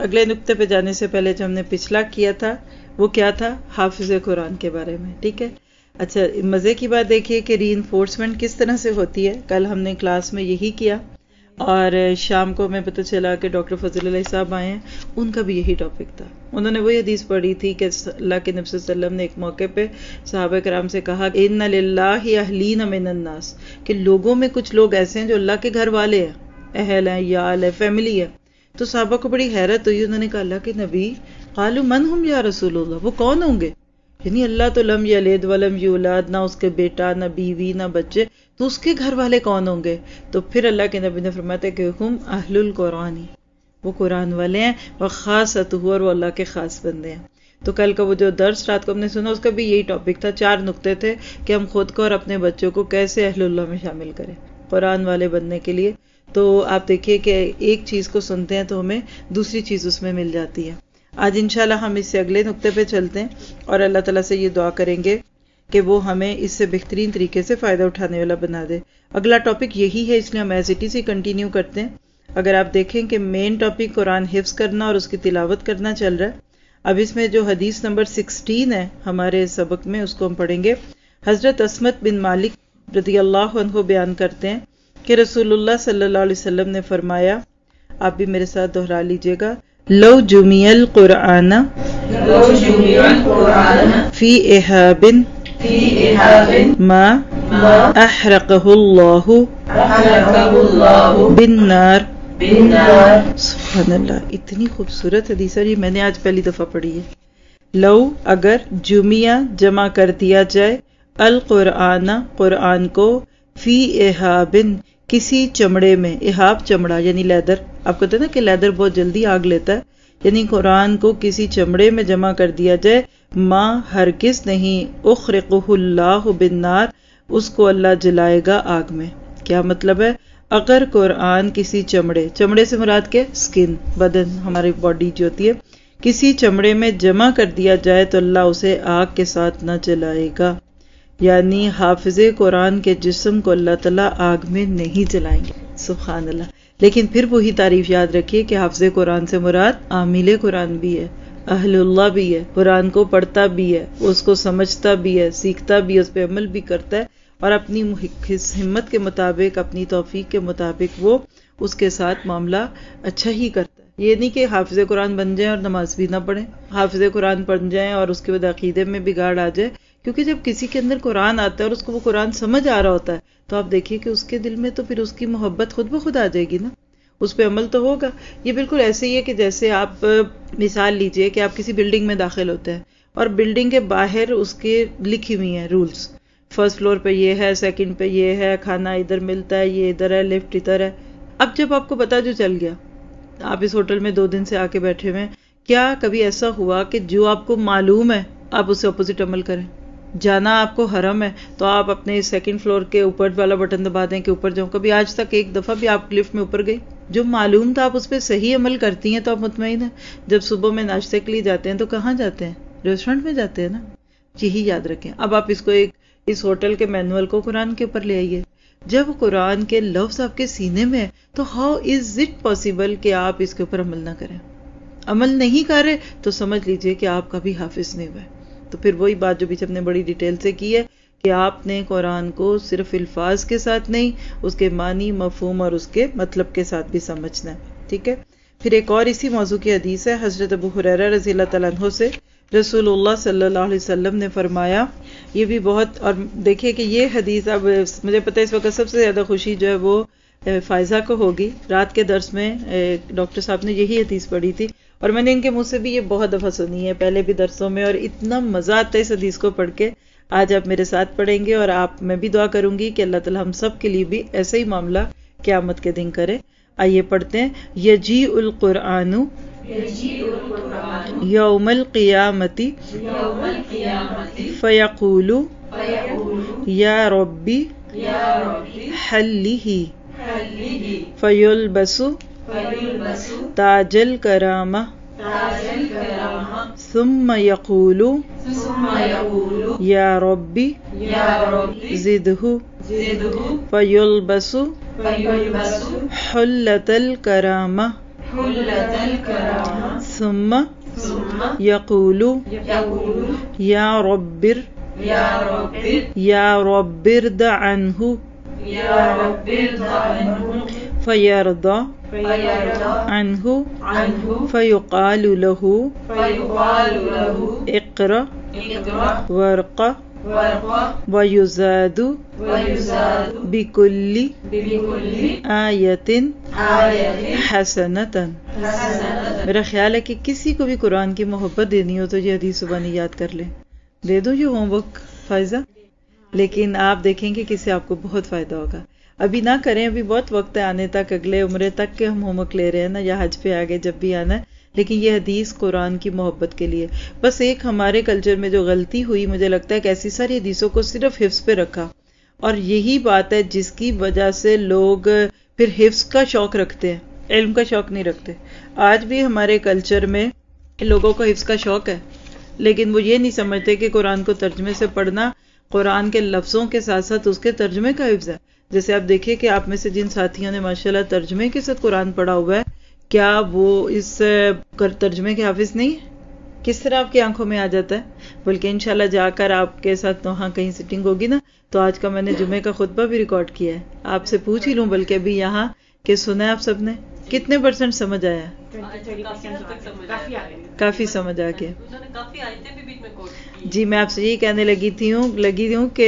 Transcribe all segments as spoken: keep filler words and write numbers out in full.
اگلے نقطے پہ جانے سے پہلے جو ہم نے پچھلا کیا تھا وہ کیا تھا؟ حافظ قرآن کے بارے میں. ٹھیک ہے. اچھا مزے کی بات دیکھیے کہ ری انفورسمنٹ کس طرح سے ہوتی ہے. کل ہم نے کلاس میں یہی کیا اور شام کو ہمیں پتہ چلا کہ ڈاکٹر فضل اللہ صاحب آئے ہیں, ان کا بھی یہی ٹاپک تھا. انہوں نے وہی حدیث پڑھی تھی کہ اللہ کے نبی صلی اللہ علیہ وسلم نے ایک موقع پہ صحابہ کرام سے کہا ان للہ اہلین من الناس, کہ لوگوں میں کچھ لوگ ایسے ہیں جو اللہ کے گھر والے ہیں, اہل ہیں, یال ہے, فیملی ہے. تو صحابہ کو بڑی حیرت ہوئی, انہوں نے کہا اللہ کے نبی قالوا من ہم یا رسول اللہ, وہ کون ہوں گے؟ یعنی اللہ تو لم یلد ولم یولد, نہ اس کے بیٹا نہ بیوی نہ بچے, تو اس کے گھر والے کون ہوں گے؟ تو پھر اللہ کے نبی نے فرمایا کہ ہم اہل القرآن, وہ قرآن والے ہیں, وہ خاصۃ, اور وہ اللہ کے خاص بندے ہیں. تو کل کا وہ جو درس رات کو ہم نے سنا اس کا بھی یہی ٹاپک تھا, چار نقطے تھے کہ ہم خود کو اور اپنے بچوں کو کیسے اہل اللہ میں شامل کریں قرآن والے بننے کے لیے. تو آپ دیکھیے کہ ایک چیز کو سنتے ہیں تو ہمیں دوسری چیز اس میں مل جاتی ہے. آج انشاءاللہ ہم اس سے اگلے نقطے پہ چلتے ہیں اور اللہ تعالیٰ سے یہ دعا کریں گے کہ وہ ہمیں اس سے بہترین طریقے سے فائدہ اٹھانے والا بنا دے. اگلا ٹاپک یہی ہے, اس لیے ہم ایز اٹ از ہی کنٹینیو کرتے ہیں. اگر آپ دیکھیں کہ مین ٹاپک قرآن حفظ کرنا اور اس کی تلاوت کرنا چل رہا ہے. اب اس میں جو حدیث نمبر سکسٹین ہے ہمارے سبق میں, اس کو ہم پڑھیں گے. حضرت عصمت بن مالک رضی اللہ عنہ بیان کرتے ہیں کہ رسول اللہ صلی اللہ علیہ وسلم نے فرمایا, آپ بھی میرے ساتھ دہرا لیجئے گا, لو جمع القرآن فی احاب ما احرقہ اللہ بالنار. سبحان اللہ, اتنی خوبصورت حدیث ہے, یہ میں نے آج پہلی دفعہ پڑھی ہے. لو, اگر, جمعہ, جمع کر دیا جائے, القرآن, قرآن کو, فی احاب, کسی چمڑے میں. احاب چمڑا یعنی لیدر, آپ کہتے ہیں نا کہ لیدر بہت جلدی آگ لیتا ہے, یعنی قرآن کو کسی چمڑے میں جمع کر دیا جائے, ما ہرگز نہیں, اخرقہ اللہ بالنار, اس کو اللہ جلائے گا آگ میں. کیا مطلب ہے؟ اگر قرآن کسی چمڑے, چمڑے سے مراد کے سکن, بدن, ہماری باڈی جو ہوتی ہے, کسی چمڑے میں جمع کر دیا جائے تو اللہ اسے آگ کے ساتھ نہ جلائے گا. یعنی حافظ قرآن کے جسم کو اللہ تعالیٰ آگ میں نہیں جلائیں گے. سبحان اللہ. لیکن پھر وہی تعریف یاد رکھیے کہ حافظ قرآن سے مراد عامل قرآن بھی ہے, اہل اللہ بھی ہے, قرآن کو پڑھتا بھی ہے, اس کو سمجھتا بھی ہے, سیکھتا بھی ہے, اس پہ عمل بھی کرتا ہے, اور اپنی ہمت کے مطابق, اپنی توفیق کے مطابق وہ اس کے ساتھ معاملہ اچھا ہی کرتا ہے. یہ نہیں کہ حافظ قرآن بن جائیں اور نماز بھی نہ پڑھیں, حافظ قرآن پڑھ جائیں اور اس کے بعد عقیدے میں بگاڑ آ جائے. کیونکہ جب کسی کے اندر قرآن آتا ہے اور اس کو وہ قرآن سمجھ آ رہا ہوتا ہے, تو آپ دیکھیے کہ اس کے دل میں تو پھر اس کی محبت خود بخود آ جائے گی نا, اس پہ عمل تو ہوگا. یہ بالکل ایسے ہی ہے کہ جیسے آپ مثال لیجئے کہ آپ کسی بلڈنگ میں داخل ہوتے ہیں اور بلڈنگ کے باہر اس کے لکھی ہوئی ہیں رولز, فرسٹ فلور پہ یہ ہے, سیکنڈ پہ یہ ہے, کھانا ادھر ملتا ہے, یہ ادھر ہے, لفٹ ادھر ہے. اب جب آپ کو پتا جو چل گیا, آپ اس ہوٹل میں دو دن سے آ کے بیٹھے ہوئے ہیں, کیا کبھی ایسا ہوا کہ جو آپ کو معلوم ہے آپ اس سے اپوزٹ عمل کریں؟ جانا آپ کو حرم ہے تو آپ اپنے سیکنڈ فلور کے اوپر والا بٹن دبا دیں کہ اوپر جاؤں. کبھی آج تک ایک دفعہ بھی آپ لفٹ میں اوپر گئی؟ جو معلوم تھا آپ اس پہ صحیح عمل کرتی ہیں تو آپ مطمئن ہیں. جب صبح میں ناشتے کے لیے جاتے ہیں تو کہاں جاتے ہیں؟ ریسٹورنٹ میں جاتے ہیں نا. یہی یاد رکھیں. اب آپ اس کو ایک اس ہوٹل کے مینول کو قرآن کے اوپر لے آئیے. جب قرآن کے لفظ آپ کے سینے میں تو ہاؤ از اٹ پاسبل کہ آپ اس کے اوپر عمل نہ کریں؟ عمل نہیں کر رہے تو سمجھ لیجئے کہ آپ کا بھی حافظ نہیں ہوا ہے. تو پھر وہی بات جو بھی ہم نے بڑی ڈیٹیل سے کی ہے کہ آپ نے قرآن کو صرف الفاظ کے ساتھ نہیں, اس کے معنی, مفہوم اور اس کے مطلب کے ساتھ بھی سمجھنا ہے. ٹھیک ہے. پھر ایک اور اسی موضوع کی حدیث ہے حضرت ابو ہریرہ رضی اللہ تعالیٰ عنہ سے, رسول اللہ صلی اللہ علیہ وسلم نے فرمایا, یہ بھی بہت, اور دیکھیے کہ یہ حدیث, اب مجھے پتہ ہے اس وقت سب سے زیادہ خوشی جو ہے وہ فائزہ کو ہوگی. رات کے درس میں ڈاکٹر صاحب نے یہی حدیث پڑھی تھی اور میں نے ان کے منہ سے بھی یہ بہت دفعہ سنی ہے پہلے بھی درسوں میں, اور اتنا مزہ آتا ہے اس حدیث کو پڑھ کے. آج آپ میرے ساتھ پڑھیں گے اور آپ, میں بھی دعا کروں گی کہ اللہ تعالی ہم سب کے لیے بھی ایسا ہی معاملہ قیامت کے دن کرے. آئیے پڑھتے ہیں. یجیء القرآن یوم القیامت فیقول یا ربی حلہ فیلبس تاج الکرامہ ثم یقول یا ربی زدہ فیلبس حلۃ الکرامہ ثم یقول یا ربر یا ربر دع عنہ فیرضى عنہ فیقال له اقرأ ورقہ وَيُزَادُ بِكُلِّ آیَةٍ حَسَنَةً۔ میرا خیال ہے کہ کسی کو بھی قرآن کی محبت دینی ہو تو یہ حدیث زبانی یاد کر لیں. دے دو یہ ہوم ورک فائزہ، لیکن آپ دیکھیں گے کہ اس سے آپ کو بہت فائدہ ہوگا. ابھی نہ کریں، ابھی بہت وقت ہے آنے تک، اگلے عمرے تک کے ہم ہوم ورک لے رہے ہیں نا، یا حج پہ آگے جب بھی آنا ہے. لیکن یہ حدیث قرآن کی محبت کے لیے. بس ایک ہمارے کلچر میں جو غلطی ہوئی مجھے لگتا ہے کہ ایسی ساری حدیثوں کو صرف حفظ پہ رکھا، اور یہی بات ہے جس کی وجہ سے لوگ پھر حفظ کا شوق رکھتے ہیں، علم کا شوق نہیں رکھتے. آج بھی ہمارے کلچر میں لوگوں کو حفظ کا شوق ہے، لیکن وہ یہ نہیں سمجھتے کہ قرآن کو ترجمے سے پڑھنا قرآن کے لفظوں کے ساتھ ساتھ اس کے ترجمے کا حفظ ہے. جیسے آپ دیکھیں کہ آپ میں سے جن ساتھیوں نے ماشاءاللہ ترجمے کے ساتھ قرآن پڑھا ہوا ہے، کیا وہ اس ترجمے کے حافظ نہیں ہے؟ کس طرح آپ کی آنکھوں میں آ جاتا ہے. بلکہ انشاءاللہ جا کر آپ کے ساتھ وہاں کہیں سٹنگ ہوگی نا، تو آج کا میں نے جمعے کا خطبہ بھی ریکارڈ کیا ہے. آپ سے پوچھ ہی لوں بلکہ بھی یہاں کہ سنا آپ سب نے کتنے پرسنٹ سمجھ آیا؟ کافی سمجھ آ گیا. جی میں آپ سے یہی کہنے لگی تھی ہوں لگی ہوں کہ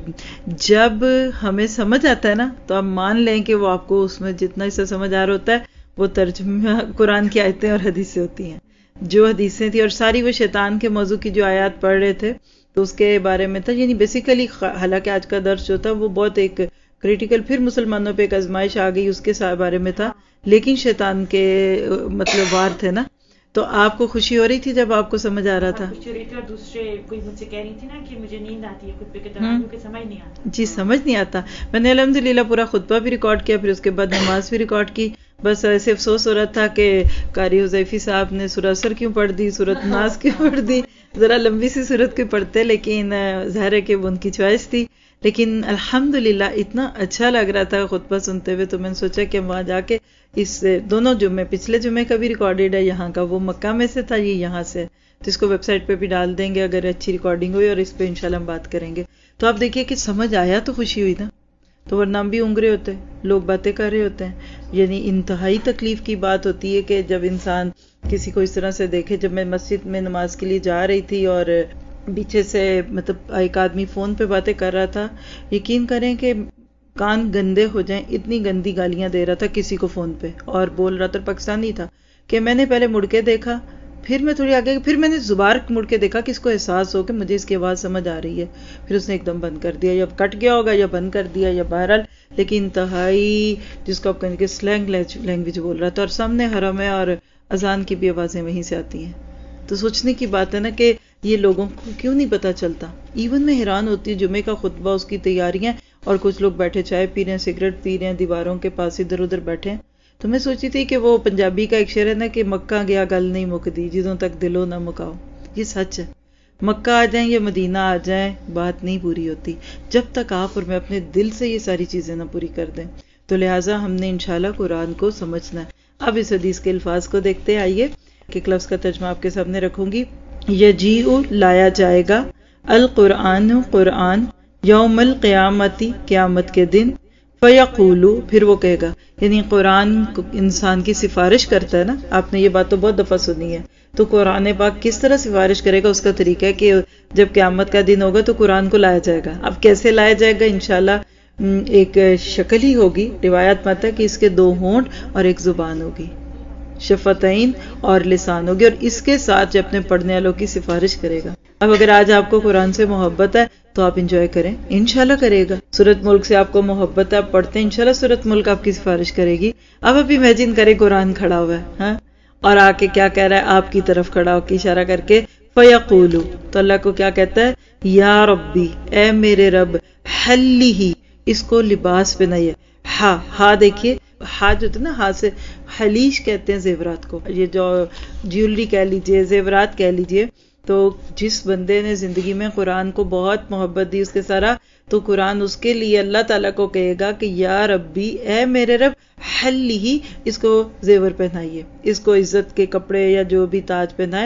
جب ہمیں سمجھ آتا ہے نا تو آپ مان لیں کہ وہ آپ کو اس میں جتنا حصہ سمجھ آ رہا ہوتا ہے وہ ترجمہ قرآن کی آیتیں اور حدیثیں ہوتی ہیں. جو حدیثیں تھیں اور ساری وہ شیطان کے موضوع کی جو آیات پڑھ رہے تھے تو اس کے بارے میں تھا. یعنی بیسیکلی حالانکہ آج کا درس جو تھا وہ بہت ایک کریٹیکل، پھر مسلمانوں پہ ایک آزمائش آ گئی اس کے بارے میں تھا، لیکن شیطان کے مطلب وار تھے نا. تو آپ کو خوشی ہو رہی تھی جب آپ کو سمجھ آ رہا تھا؟ خوشی ہو رہی تھی، اور دوسرے کوئی مجھ سے کہہ رہی تھی نا کہ مجھے نیند آتی ہے خطبے کے دوران کیونکہ سمجھ نہیں آتا. جی سمجھ نہیں آتا. میں نے الحمدللہ پورا خطبہ بھی ریکارڈ کیا، پھر اس کے بعد نماز بھی ریکارڈ کی. بس ایسے افسوس ہو رہا تھا کہ قاری حذیفی صاحب نے سورہ اثر کیوں پڑھ دی، سورۃ ناس کیوں پڑھ دی، ذرا لمبی سی سورت کی پڑھتے، لیکن ظاہر ہے کہ وہ ان کی چوائس تھی. لیکن الحمدللہ اتنا اچھا لگ رہا تھا خطبہ سنتے ہوئے، تو میں نے سوچا کہ وہاں جا کے اس دونوں جمعے، پچھلے جمعے کا بھی ریکارڈیڈ ہے یہاں کا، وہ مکہ میں سے تھا، یہ یہاں سے، تو اس کو ویب سائٹ پہ بھی ڈال دیں گے اگر اچھی ریکارڈنگ ہوئی، اور اس پہ انشاءاللہ ہم بات کریں گے. تو آپ دیکھیے کہ سمجھ آیا تو خوشی ہوئی نا، تو ورنہ بھی اونگرے ہوتے لوگ باتیں کر رہے ہوتے ہیں. یعنی انتہائی تکلیف کی بات ہوتی ہے کہ جب انسان کسی کو اس طرح سے دیکھے. جب میں مسجد میں نماز کے لیے جا رہی تھی اور پیچھے سے مطلب ایک آدمی فون پہ باتیں کر رہا تھا، یقین کریں کہ کان گندے ہو جائیں اتنی گندی گالیاں دے رہا تھا کسی کو فون پہ، اور بول رہا تھا، پاکستانی تھا، کہ میں نے پہلے مڑ کے دیکھا، پھر میں تھوڑی آگے، پھر میں نے زبار مڑ کے دیکھا کہ اس کو احساس ہو کہ مجھے اس کی آواز سمجھ آ رہی ہے، پھر اس نے ایک دم بند کر دیا، یا کٹ گیا ہوگا یا بند کر دیا یا بہرحال، لیکن انتہائی جس کو آپ کہیں کہ سلینگ لینگویج بول رہا تھا، اور سامنے حرم ہے اور اذان کی بھی آوازیں وہیں سے آتی ہیں. تو سوچنے کی بات ہے نا کہ یہ لوگوں کو کیوں نہیں پتا چلتا. ایون میں حیران ہوتی ہوں، جمعے کا خطبہ، اس کی تیاریاں، اور کچھ لوگ بیٹھے چائے پی رہے ہیں، سگریٹ پی رہے ہیں، دیواروں کے پاس ادھر ادھر بیٹھے ہیں. تو میں سوچی تھی کہ وہ پنجابی کا ایک شعر ہے نا کہ مکہ گیا گل نہیں مکدی جدوں تک دلوں نہ مکاؤ. یہ سچ ہے. مکہ آ جائیں یا مدینہ آ جائیں بات نہیں پوری ہوتی جب تک آپ اور میں اپنے دل سے یہ ساری چیزیں نہ پوری کر دیں. تو لہٰذا ہم نے انشاءاللہ قرآن کو سمجھنا ہے. اب اس حدیث کے الفاظ کو دیکھتے آئیے. ایک لفظ کا ترجمہ آپ کے سامنے رکھوں گی. یجیء لایا جائے گا، القرآن قرآن، یوم القیامتی قیامت کے دن، فیقول پھر وہ کہے گا. یعنی قرآن انسان کی سفارش کرتا ہے نا، آپ نے یہ بات تو بہت دفعہ سنی ہے. تو قرآن پاک کس طرح سفارش کرے گا، اس کا طریقہ ہے کہ جب قیامت کا دن ہوگا تو قرآن کو لایا جائے گا. اب کیسے لایا جائے گا؟ انشاءاللہ ایک شکل ہی ہوگی. روایت میں آتا ہے کہ اس کے دو ہونٹ اور ایک زبان ہوگی، شفتین اور لسان ہوگی، اور اس کے ساتھ جو اپنے پڑھنے والوں کی سفارش کرے گا. اب اگر آج آپ کو قرآن سے محبت ہے تو آپ انجوائے کریں، انشاءاللہ کرے گا. سورۃ ملک سے آپ کو محبت ہے، آپ پڑھتے ہیں، انشاءاللہ سورۃ ملک آپ کی سفارش کرے گی. اب آپ امیجن کریں قرآن کھڑا ہوا ہے ہاں، اور آ کے کیا کہہ رہا ہے آپ کی طرف کھڑا ہو کے اشارہ کر کے، فیقول، تو اللہ کو کیا کہتا ہے؟ یا ربی، اے میرے رب، حلی، اس کو لباس پہنائیے. ہا ہا دیکھیے، ہا جو تھا نا، ہا سے حلیش کہتے ہیں زیورات کو. یہ جو جیولری کہہ لیجئے، زیورات کہہ لیجئے، تو جس بندے نے زندگی میں قرآن کو بہت محبت دی اس کے سارا، تو قرآن اس کے لیے اللہ تعالیٰ کو کہے گا کہ یا ربی، اے میرے رب، حلی، اس کو زیور پہنائیے، اس کو عزت کے کپڑے یا جو بھی تاج پہنائے،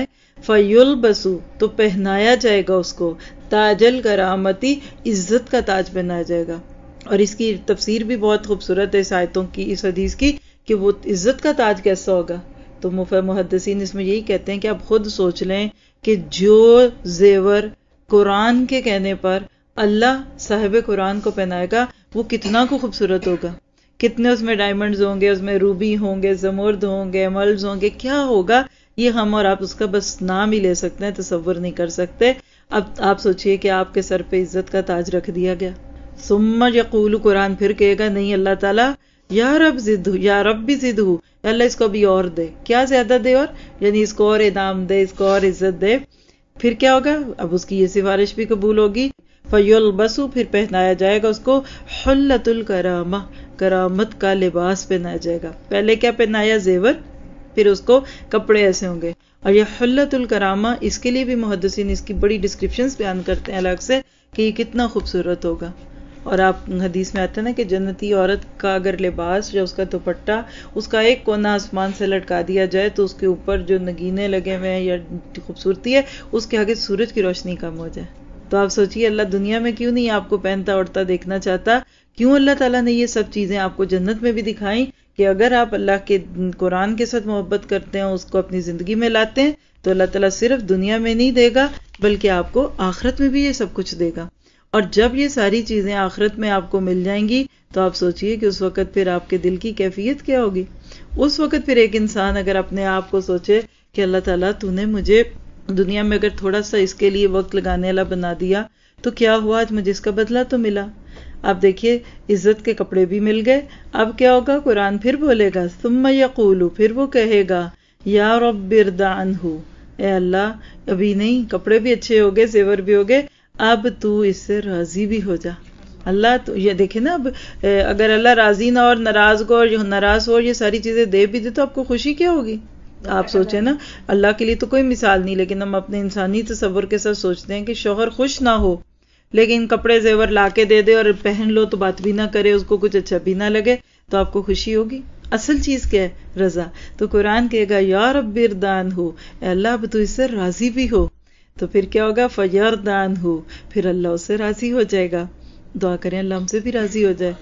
فیلبسو، تو پہنایا جائے گا اس کو، تاجل کرامتی، عزت کا تاج پہنایا جائے گا۔ اور اس کی تفسیر بھی بہت خوبصورت ہے اس آیتوں کی، اس حدیث کی، کہ وہ عزت کا تاج کیسا ہوگا۔ تو محدثین اس میں یہی کہتے ہیں کہ آپ خود سوچ لیں کہ جو زیور قرآن کے کہنے پر اللہ صاحب قرآن کو پہنائے گا وہ کتنا کو خوبصورت ہوگا، کتنے اس میں ڈائمنڈز ہوں گے، اس میں روبی ہوں گے، زمرد ہوں گے، ایمرلڈز ہوں گے، کیا ہوگا یہ ہم اور آپ اس کا بس نام ہی لے سکتے ہیں، تصور نہیں کر سکتے۔ اب آپ سوچئے کہ آپ کے سر پہ عزت کا تاج رکھ دیا گیا، ثم یقول، قرآن پھر کہے گا نہیں اللہ تعالیٰ، یا رب زدہ، یا رب بھی زدہ، اللہ اس کو بھی اور دے، کیا زیادہ دے، اور یعنی اس کو اور انعام دے، اس کو اور عزت دے۔ پھر کیا ہوگا؟ اب اس کی یہ سفارش بھی قبول ہوگی، فیلبسو، پھر پہنایا جائے گا اس کو، حلت الکرامہ، کرامت کا لباس پہنایا جائے گا۔ پہلے کیا پہنایا؟ زیور، پھر اس کو کپڑے ایسے ہوں گے۔ اور یہ حلت الکرامہ، اس کے لیے بھی محدثین اس کی بڑی ڈسکرپشنز بیان کرتے ہیں الگ سے کہ یہ کتنا خوبصورت ہوگا۔ اور آپ حدیث میں آتے ہیں نا کہ جنتی عورت کا اگر لباس یا اس کا دوپٹہ، اس کا ایک کونا آسمان سے لٹکا دیا جائے تو اس کے اوپر جو نگینے لگے ہوئے ہیں یا خوبصورتی ہے، اس کے آگے سورج کی روشنی کم ہو جائے۔ تو آپ سوچئے اللہ دنیا میں کیوں نہیں آپ کو پہنتا اڑتا دیکھنا چاہتا؟ کیوں اللہ تعالیٰ نے یہ سب چیزیں آپ کو جنت میں بھی دکھائیں کہ اگر آپ اللہ کے قرآن کے ساتھ محبت کرتے ہیں، اس کو اپنی زندگی میں لاتے ہیں، تو اللہ تعالیٰ صرف دنیا میں نہیں دے گا بلکہ آپ کو آخرت میں بھی یہ سب کچھ دے گا۔ اور جب یہ ساری چیزیں آخرت میں آپ کو مل جائیں گی تو آپ سوچئے کہ اس وقت پھر آپ کے دل کی کیفیت کیا ہوگی۔ اس وقت پھر ایک انسان اگر اپنے آپ کو سوچے کہ اللہ تعالیٰ تو نے مجھے دنیا میں اگر تھوڑا سا اس کے لیے وقت لگانے والا بنا دیا تو کیا ہوا، آج مجھے اس کا بدلہ تو ملا۔ آپ دیکھیے عزت کے کپڑے بھی مل گئے، اب کیا ہوگا؟ قرآن پھر بولے گا، ثم یقول، پھر وہ کہے گا، یا رب ارض عنہ، اے اللہ ابھی نہیں، کپڑے بھی اچھے ہو گئے، زیور بھی ہو گئے، اب تو اس سے راضی بھی ہو جا۔ اللہ تو یہ دیکھیں نا، اب اگر اللہ راضی نہ اور ناراض کو اور ناراض ہو اور یہ ساری چیزیں دے بھی دے تو آپ کو خوشی کیا ہوگی؟ آپ سوچیں نا، اللہ کے لیے تو کوئی مثال نہیں، لیکن ہم اپنے انسانی تصور کے ساتھ سوچتے ہیں کہ شوہر خوش نہ ہو لیکن کپڑے زیور لا کے دے دے اور پہن لو تو بات بھی نہ کرے، اس کو کچھ اچھا بھی نہ لگے، تو آپ کو خوشی ہوگی؟ اصل چیز کیا ہے؟ رضا۔ تو قرآن کہے گا یا رب ارض عنہ، اے اللہ اب تو اس سے راضی بھی ہو، تو پھر کیا ہوگا؟ فیرض عنہ، پھر اللہ اس سے راضی ہو جائے گا۔ دعا کریں اللہ ہم سے بھی راضی ہو جائے۔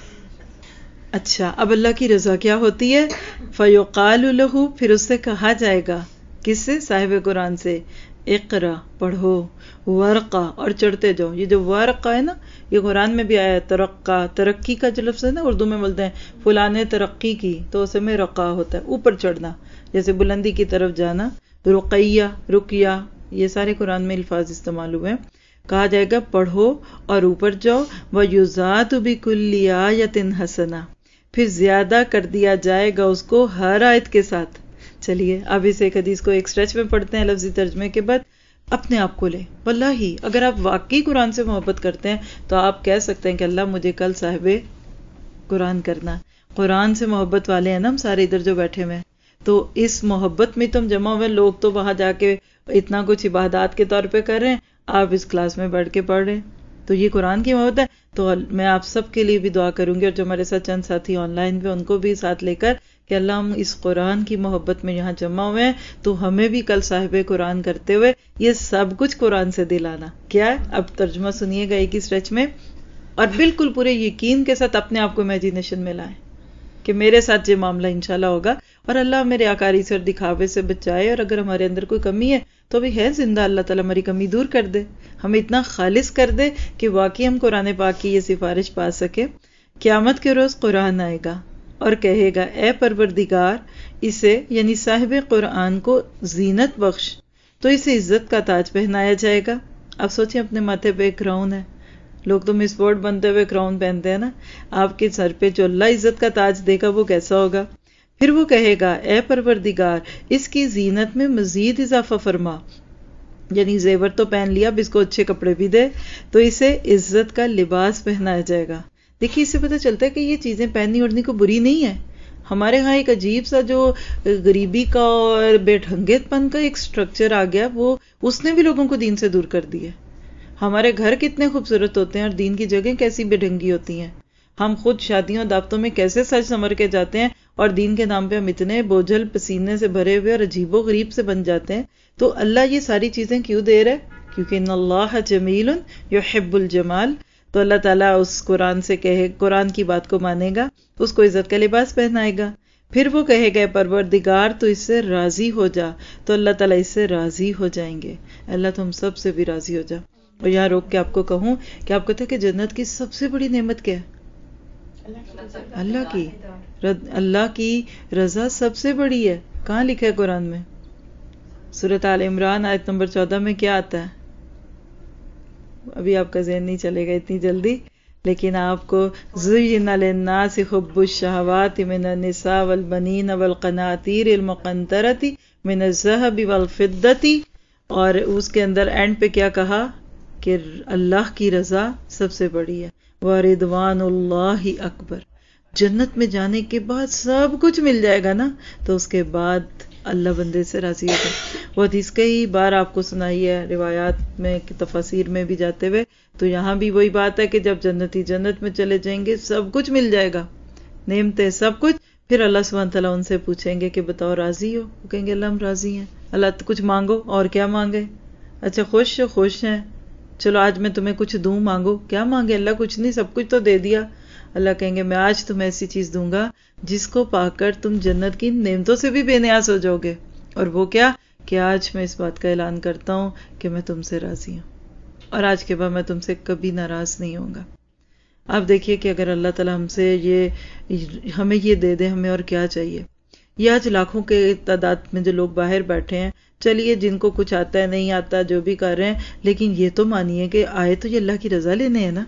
اچھا، اب اللہ کی رضا کیا ہوتی ہے؟ فیقال لہ، پھر اس سے کہا جائے گا، کس سے؟ صاحب قرآن سے، اقرا، پڑھو، ورقہ، اور چڑھتے جاؤ۔ یہ جو ورقہ ہے نا، یہ قرآن میں بھی آیا ہے، ترقہ، ترقی کا جو لفظ ہے نا، اردو میں بولتے ہیں فلاں نے ترقی کی، تو اسے میں رقا ہوتا ہے، اوپر چڑھنا، جیسے بلندی کی طرف جانا۔ رقیہ، رقیہ، یہ سارے قرآن میں الفاظ استعمال ہوئے ہیں۔ کہا جائے گا پڑھو اور اوپر جاؤ، وَيُزَادُ بِكُلِّ آیَةٍ حَسَنَةٍ، پھر زیادہ کر دیا جائے گا اس کو ہر آیت کے ساتھ۔ چلیے اب اس ایک حدیث کو ایک سٹریچ میں پڑھتے ہیں لفظی ترجمے کے بعد۔ اپنے آپ کو لے، واللہ اگر آپ واقعی قرآن سے محبت کرتے ہیں تو آپ کہہ سکتے ہیں کہ اللہ مجھے کل صاحب قرآن کرنا۔ قرآن سے محبت والے ہیں نا ہم سارے ادھر جو بیٹھے ہوئے ہیں، تو اس محبت میں تم جمع ہوئے، لوگ تو وہاں جا کے اتنا کچھ عبادات کے طور پہ کر رہے ہیں، آپ اس کلاس میں بیٹھ کے پڑھ رہے ہیں، تو یہ قرآن کی محبت ہے۔ تو میں آپ سب کے لیے بھی دعا کروں گی، اور جو ہمارے ساتھ چند ساتھی آن لائن بھی ان کو بھی ساتھ لے کر، کہ اللہ ہم اس قرآن کی محبت میں یہاں جمع ہوئے ہیں تو ہمیں بھی کل صاحب قرآن کرتے ہوئے یہ سب کچھ قرآن سے دلانا۔ کیا ہے؟ اب ترجمہ سنیے گا ایک ہی سٹریچ میں، اور بالکل پورے یقین کے ساتھ اپنے آپ کو امیجینیشن میں لائیں کہ میرے ساتھ یہ معاملہ انشاءاللہ ہوگا، اور اللہ میرے آکاری سے اور دکھاوے سے بچائے، اور اگر ہمارے اندر کوئی کمی ہے تو بھی ہے زندہ، اللہ تعالیٰ ہماری کمی دور کر دے، ہمیں اتنا خالص کر دے کہ واقعی ہم قرآن پاک کی یہ سفارش پا سکے۔ قیامت کے روز قرآن آئے گا اور کہے گا، اے پروردگار، اسے یعنی صاحب قرآن کو زینت بخش، تو اسے عزت کا تاج پہنایا جائے گا۔ اب سوچیں اپنے ماتھے پہ ایک کراؤن ہے، لوگ تو مس ورلڈ بنتے ہوئے کراؤن پہنتے ہیں نا، آپ کے سر پہ جو اللہ عزت کا تاج دے گا وہ کیسا ہوگا؟ پھر وہ کہے گا، اے پروردگار، اس کی زینت میں مزید اضافہ فرما، یعنی زیور تو پہن لیا، اب اس کو اچھے کپڑے بھی دے، تو اسے عزت کا لباس پہنایا جائے گا۔ دیکھیے اس سے پتہ چلتا ہے کہ یہ چیزیں پہننی اڑنی کو بری نہیں ہے، ہمارے ہاں ایک عجیب سا جو غریبی کا اور بے ڈھنگیت پن کا ایک سٹرکچر آ گیا، وہ اس نے بھی لوگوں کو دین سے دور کر دیا. ہمارے گھر کتنے خوبصورت ہوتے ہیں اور دین کی جگہیں کیسی بے ڈھنگی ہوتی ہیں. ہم خود شادیوں دعوتوں میں کیسے سج سنور کے جاتے ہیں اور دین کے نام پہ ہم اتنے بوجھل پسینے سے بھرے ہوئے اور عجیب و غریب سے بن جاتے ہیں. تو اللہ یہ ساری چیزیں کیوں دے رہا ہے؟ کیونکہ ان اللہ جمیل یحب الجمال. تو اللہ تعالیٰ اس قرآن سے کہے، قرآن کی بات کو مانے گا، اس کو عزت کا لباس پہنائے گا. پھر وہ کہے گا پروردگار تو اس سے راضی ہو جا، تو اللہ تعالیٰ اس سے راضی ہو جائیں گے. اللہ تو ہم سب سے بھی راضی ہو جا. اور یہاں روک کے آپ کو کہوں کہ آپ کہتے ہیں کہ جنت کی سب سے بڑی نعمت کیا ہے؟ اللہ کی اللہ کی رضا سب سے بڑی ہے. کہاں لکھا ہے قرآن میں؟ سورۃ آل عمران آیت نمبر چودہ میں کیا آتا ہے؟ ابھی آپ کا ذہن نہیں چلے گا اتنی جلدی، لیکن آپ کو زُيِّنَ لِلنَّاسِ حُبُّ الشَّهَوَاتِ مِنَ النِّسَاءِ وَالْبَنِينَ وَالْقَنَاطِيرِ الْمُقَنطَرَةِ مِنَ الذَّهَبِ وَالْفِضَّةِ، اور اس کے اندر اینڈ پہ کیا کہا کہ اللہ کی رضا سب سے بڑی ہے. وَرِضْوَانُ اللَّهِ اکبر. جنت میں جانے کے بعد سب کچھ مل جائے گا نا، تو اس کے بعد اللہ بندے سے راضی ہوگا. وہ حدیث کئی بار آپ کو سنائی ہے روایات میں، تفاسیر میں بھی جاتے ہوئے. تو یہاں بھی وہی بات ہے کہ جب جنتی جنت میں چلے جائیں گے سب کچھ مل جائے گا، نعمتیں سب کچھ. پھر اللہ سبحانہ تعالیٰ ان سے پوچھیں گے کہ بتاؤ راضی ہو؟ وہ کہیں گے اللہ ہم راضی ہیں. اللہ کچھ مانگو. اور کیا مانگے؟ اچھا خوش ہو؟ خوش ہیں. چلو آج میں تمہیں کچھ دوں، مانگو. کیا مانگے؟ اللہ کچھ نہیں، سب کچھ تو دے دیا. اللہ کہیں گے میں آج تمہیں ایسی چیز دوں گا جس کو پا کر تم جنت کی نعمتوں سے بھی بے نیاز ہو جاؤ گے. اور وہ کیا کہ آج میں اس بات کا اعلان کرتا ہوں کہ میں تم سے راضی ہوں، اور آج کے بعد میں تم سے کبھی ناراض نہیں ہوں گا. آپ دیکھیے کہ اگر اللہ تعالیٰ ہم سے یہ ہمیں یہ دے دے، ہمیں اور کیا چاہیے. یہ آج لاکھوں کے تعداد میں جو لوگ باہر بیٹھے ہیں، چلیے جن کو کچھ آتا ہے نہیں آتا جو بھی کر رہے ہیں، لیکن یہ تو مانیے کہ آئے تو یہ اللہ کی رضا لینے ہیں نا.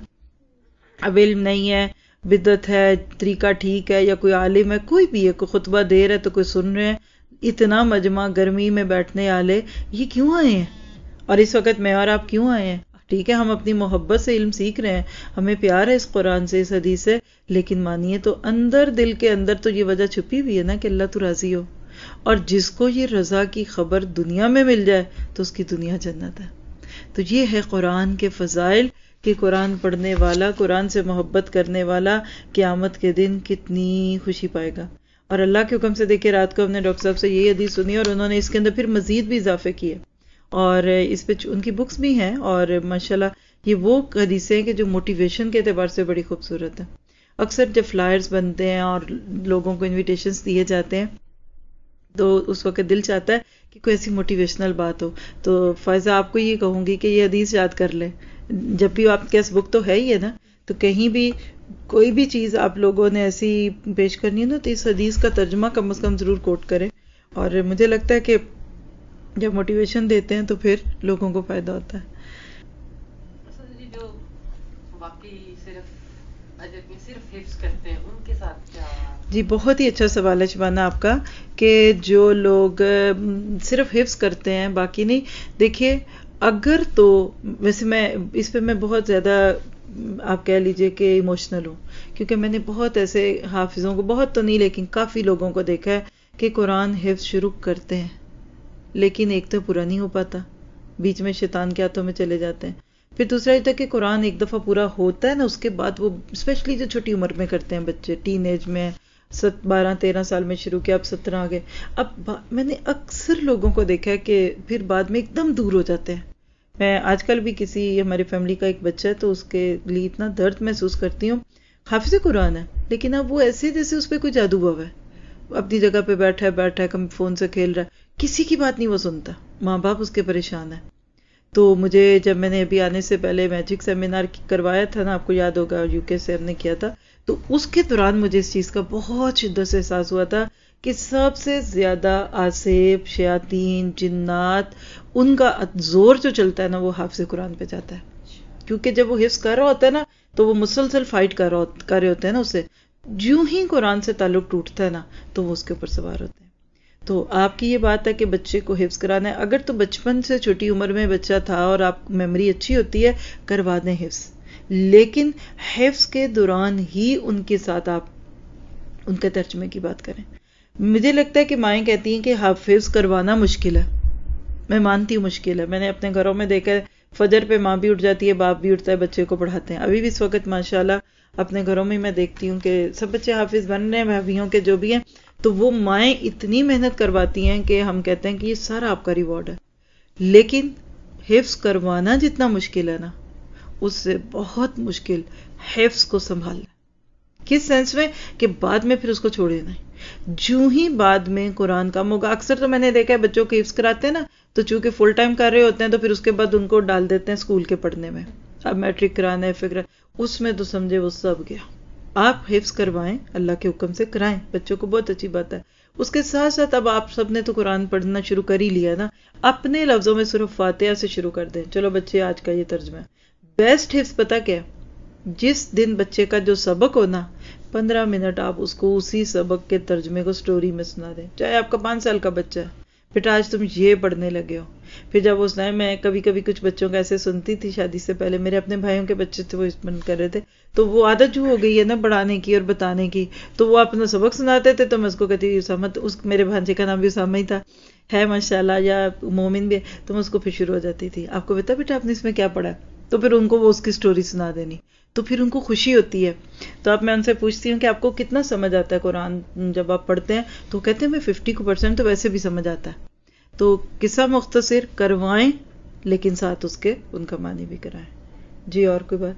اب علم نہیں ہے، بدعت ہے، طریقہ ٹھیک ہے، یا کوئی عالم ہے، کوئی بھی ہے، کوئی خطبہ دے رہا ہے تو کوئی سن رہے ہیں، اتنا مجمع گرمی میں بیٹھنے والے یہ کیوں آئے ہیں؟ اور اس وقت میں اور آپ کیوں آئے ہیں؟ ٹھیک ہے ہم اپنی محبت سے علم سیکھ رہے ہیں، ہمیں پیار ہے اس قرآن سے، اس حدیث سے، لیکن مانیے تو اندر دل کے اندر تو یہ وجہ چھپی ہوئی ہے نا کہ اللہ تو راضی ہو. اور جس کو یہ رضا کی خبر دنیا میں مل جائے تو اس کی دنیا جنت ہے. تو یہ ہے قرآن کے فضائل کہ قرآن پڑھنے والا، قرآن سے محبت کرنے والا قیامت کے دن کتنی خوشی پائے گا. اور اللہ کے حکم سے دیکھیں رات کو ہم نے ڈاکٹر صاحب سے یہ حدیث سنی اور انہوں نے اس کے اندر پھر مزید بھی اضافے کیے، اور اس پہ ان کی بکس بھی ہیں، اور ماشاءاللہ یہ وہ حدیثیں ہیں کہ جو موٹیویشن کے اعتبار سے بڑی خوبصورت ہیں. اکثر جب فلائرز بنتے ہیں اور لوگوں کو انویٹیشنز دیے جاتے ہیں تو اس وقت دل چاہتا ہے کہ کوئی ایسی موٹیویشنل بات ہو. تو فائزہ آپ کو یہ کہوں گی کہ یہ حدیث یاد کر لیں جب بھی آپ کے بک تو ہے ہی ہے نا، تو کہیں بھی کوئی بھی چیز آپ لوگوں نے ایسی پیش کرنی ہے نا تو اس حدیث کا ترجمہ کم از کم ضرور کوٹ کریں. اور مجھے لگتا ہے کہ جب موٹیویشن دیتے ہیں تو پھر لوگوں کو فائدہ ہوتا ہے. جو باقی صرف اجر میں صرف حفظ کرتے ہیں ان کے ساتھ کیا؟ جی بہت ہی اچھا سوال ہے شبانہ آپ کا، کہ جو لوگ صرف حفظ کرتے ہیں باقی نہیں. دیکھیے اگر تو ویسے میں اس پہ میں بہت زیادہ آپ کہہ لیجئے کہ ایموشنل ہوں، کیونکہ میں نے بہت ایسے حافظوں کو، بہت تو نہیں لیکن کافی لوگوں کو دیکھا ہے کہ قرآن حفظ شروع کرتے ہیں لیکن ایک تو پورا نہیں ہو پاتا، بیچ میں شیطان کے ہاتھوں میں چلے جاتے ہیں. پھر دوسرا یہ تھا کہ قرآن ایک دفعہ پورا ہوتا ہے نا، اس کے بعد وہ اسپیشلی جو چھوٹی عمر میں کرتے ہیں بچے، ٹین ایج میں، ست بارہ تیرہ سال میں شروع کیا، اب سترہ آ گئے. اب میں نے اکثر لوگوں کو دیکھا ہے کہ پھر بعد میں ایک دم دور ہو جاتے ہیں. میں آج کل بھی کسی ہماری فیملی کا ایک بچہ ہے تو اس کے لیے اتنا درد محسوس کرتی ہوں. حافظ قرآن ہے لیکن اب وہ ایسے جیسے اس پہ کوئی جادو ہوا ہے، اپنی جگہ پہ بیٹھا ہے بیٹھا ہے کم فون سے کھیل رہا ہے، کسی کی بات نہیں وہ سنتا، ماں باپ اس کے پریشان ہیں. تو مجھے جب میں نے ابھی آنے سے پہلے میجک سیمینار کروایا تھا نا، آپ کو یاد ہوگا یو کے سے ہم نے کیا تھا، تو اس کے دوران مجھے اس چیز کا بہت شدت سے احساس ہوا تھا کہ سب سے زیادہ آصف، شیاطین، جنات، ان کا زور جو چلتا ہے نا وہ حافظ قرآن پہ جاتا ہے. کیونکہ جب وہ حفظ کر رہا ہوتا ہے نا تو وہ مسلسل فائٹ کر رہے ہوتے ہیں نا اسے، جو ہی قرآن سے تعلق ٹوٹتا ہے نا تو وہ اس کے اوپر سوار ہوتے ہیں. تو آپ کی یہ بات ہے کہ بچے کو حفظ کرانا ہے، اگر تو بچپن سے چھوٹی عمر میں بچہ تھا اور آپ میموری اچھی ہوتی ہے کروا دیں حفظ، لیکن حفظ کے دوران ہی ان کے ساتھ آپ ان کے ترجمے کی بات کریں. مجھے لگتا ہے کہ مائیں کہتی ہیں کہ حافظ کروانا مشکل ہے. میں مانتی ہوں مشکل ہے. میں نے اپنے گھروں میں دیکھا ہے فجر پہ ماں بھی اٹھ جاتی ہے, باپ بھی اٹھتا ہے, بچے کو پڑھاتے ہیں. ابھی بھی اس وقت ماشاءاللہ اپنے گھروں میں میں دیکھتی ہوں کہ سب بچے حافظ بن رہے ہیں, بھابھیوں کے جو بھی ہیں, تو وہ مائیں اتنی محنت کرواتی ہیں کہ ہم کہتے ہیں کہ یہ سارا آپ کا ریوارڈ ہے. لیکن حفظ کروانا جتنا مشکل ہے نا, اس سے بہت مشکل حفظ کو سنبھالنا. کس سینس میں کہ بعد میں پھر اس کو چھوڑے نہیں. جو ہی بعد میں قرآن کا موقع, اکثر تو میں نے دیکھا ہے بچوں کو حفظ کراتے ہیں نا, تو چونکہ فل ٹائم کر رہے ہوتے ہیں تو پھر اس کے بعد ان کو ڈال دیتے ہیں اسکول کے پڑھنے میں. اب میٹرک کرانا ہے, فکر اس میں تو سمجھے وہ سب گیا. آپ حفظ کروائیں, اللہ کے حکم سے کرائیں, بچوں کو بہت اچھی بات ہے. اس کے ساتھ ساتھ اب آپ سب نے تو قرآن پڑھنا شروع کر ہی لیا نا, اپنے لفظوں میں صرف فاتحہ سے شروع کر دیں. چلو بچے آج کا یہ ترجمہ ہے. بیسٹ حفظ پتہ کیا, جس دن بچے کا جو سبق ہونا, پندرہ منٹ آپ اس کو اسی سبق کے ترجمے کو سٹوری میں سنا دیں. چاہے آپ کا پانچ سال کا بچہ ہے, بیٹا آج تم یہ پڑھنے لگے ہو. پھر جب اس نے, میں کبھی کبھی کچھ بچوں کا ایسے سنتی تھی شادی سے پہلے, میرے اپنے بھائیوں کے بچے تھے, وہ اس من کر رہے تھے, تو وہ عادت جو ہو گئی ہے نا پڑھانے کی اور بتانے کی, تو وہ اپنا سبق سناتے تھے تو میں اس کو کہتی اسامہ, اس میرے بھانجے کا نام بھی اسامہ ہی تھا, ہے ماشاءاللہ, یا مومن بھی, تو میں اس کو پھر شروع ہو جاتی تھی, آپ کو پتا بیٹا آپ نے اس میں کیا پڑھا, تو پھر ان کو وہ اس کی سٹوری سنا دینی, تو پھر ان کو خوشی ہوتی ہے. تو اب میں ان سے پوچھتی ہوں کہ آپ کو کتنا سمجھ آتا ہے قرآن جب آپ پڑھتے ہیں, تو کہتے ہیں میں ففٹی کو پرسینٹ تو ویسے بھی سمجھ آتا ہے. تو قصہ مختصر کروائیں لیکن ساتھ اس کے ان کا معنی بھی کرائیں. جی اور کوئی بات؟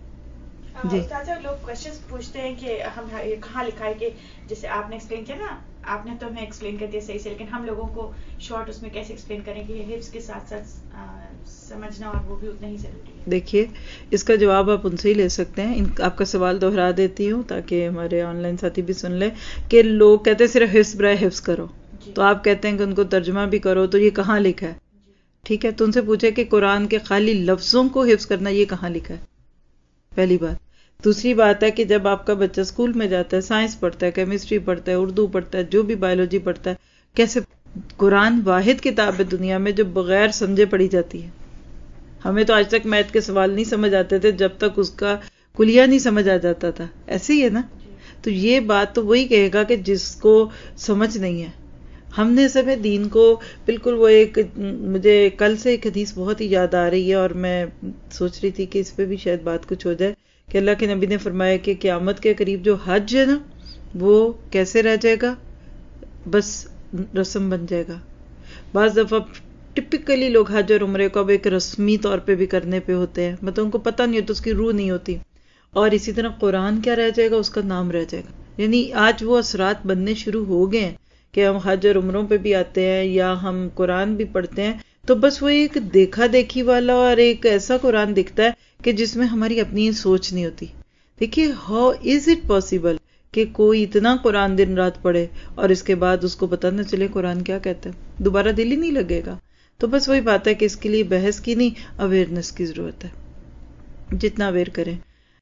جی لوگ کوشچنس پوچھتے ہیں کہ ہم کہاں لکھا ہے کہ جیسے آپ نے ایکسپلین کیا نا, آپ نے تو ہمیں ایکسپلین کر دیا صحیح سے, لیکن ہم لوگوں کو شارٹ اس میں کیسے ایکسپلین کریں کہ حفظ کے ساتھ ساتھ سمجھنا اور وہ بھی اتنا ہی ضروری ہے. دیکھیے اس کا جواب آپ ان سے ہی لے سکتے ہیں. آپ کا سوال دوہرا دیتی ہوں تاکہ ہمارے آن لائن ساتھی بھی سن لیں کہ لوگ کہتے ہیں صرف حفظ برائے حفظ کرو, تو آپ کہتے ہیں کہ ان کو ترجمہ بھی کرو, تو یہ کہاں لکھا ہے؟ ٹھیک ہے, تو ان سے پوچھے کہ قرآن کے خالی لفظوں کو حفظ کرنا یہ کہاں لکھا ہے, پہلی بات. دوسری بات ہے کہ جب آپ کا بچہ اسکول میں جاتا ہے, سائنس پڑھتا ہے, کیمسٹری پڑھتا ہے, اردو پڑھتا ہے, جو بھی بایولوجی پڑھتا ہے, کیسے قرآن واحد کتاب ہے دنیا میں جو بغیر سمجھے پڑھی جاتی ہے. ہمیں تو آج تک میتھ کے سوال نہیں سمجھ آتے تھے جب تک اس کا کلیہ نہیں سمجھ آ جاتا تھا, ایسے ہی ہے نا. تو یہ بات تو وہی کہے گا کہ جس کو سمجھ نہیں ہے. ہم نے سب دین کو بالکل, وہ ایک مجھے کل سے ایک حدیث بہت ہی یاد آ رہی ہے اور میں سوچ رہی تھی کہ اس پہ بھی شاید بات کچھ ہو جائے, کہ اللہ کے نبی نے فرمایا کہ قیامت کے قریب جو حج ہے نا وہ کیسے رہ جائے گا, بس رسم بن جائے گا. بعض دفعہ ٹپکلی لوگ حج اور عمرے کو اب ایک رسمی طور پہ بھی کرنے پہ ہوتے ہیں, مطلب ان کو پتہ نہیں ہوتا, اس کی روح نہیں ہوتی. اور اسی طرح قرآن کیا رہ جائے گا, اس کا نام رہ جائے گا. یعنی آج وہ اثرات بننے شروع ہو گئے ہیں کہ ہم حج اور عمروں پہ بھی آتے ہیں یا ہم قرآن بھی پڑھتے ہیں, تو بس وہ ایک دیکھا دیکھی والا اور ایک ایسا قرآن دکھتا ہے کہ جس میں ہماری اپنی سوچ نہیں ہوتی. دیکھیے ہاؤ از اٹ پاسبل کہ کوئی اتنا قرآن دن رات پڑھے اور اس کے بعد اس کو پتہ نہ چلے قرآن کیا کہتا ہے, دوبارہ دل ہی نہیں لگے گا. تو بس وہی بات ہے کہ اس کے لیے بحث کی نہیں, اویئرنیس کی ضرورت ہے. جتنا اویئر کریں